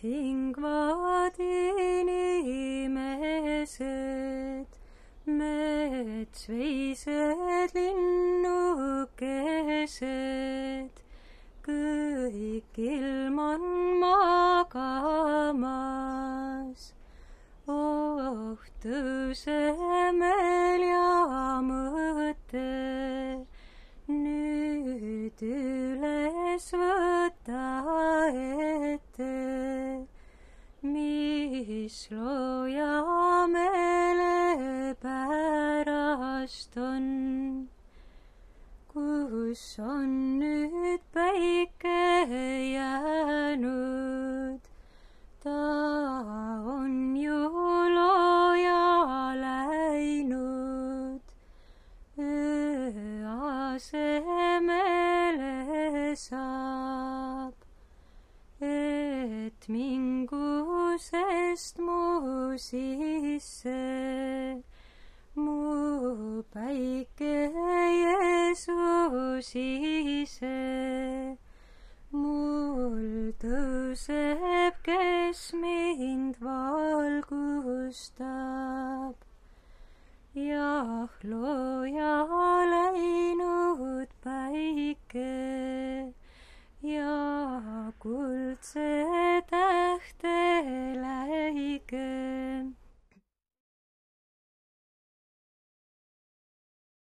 hingvad inimesed, metsveised, linnukesed, kõik ilm on magamas. Oh, tõusemel ja mõte, nüüd üles võta ette, mis looja meele pärast on. Kus on nüüd päike jäänud, ta on ju looja läinud, öö asemele saab, et mingusest mu sisse mu päike Jeesus ise. Mul tõuseb, kes mind valgustab, jah, looja läinud päike ja kuldse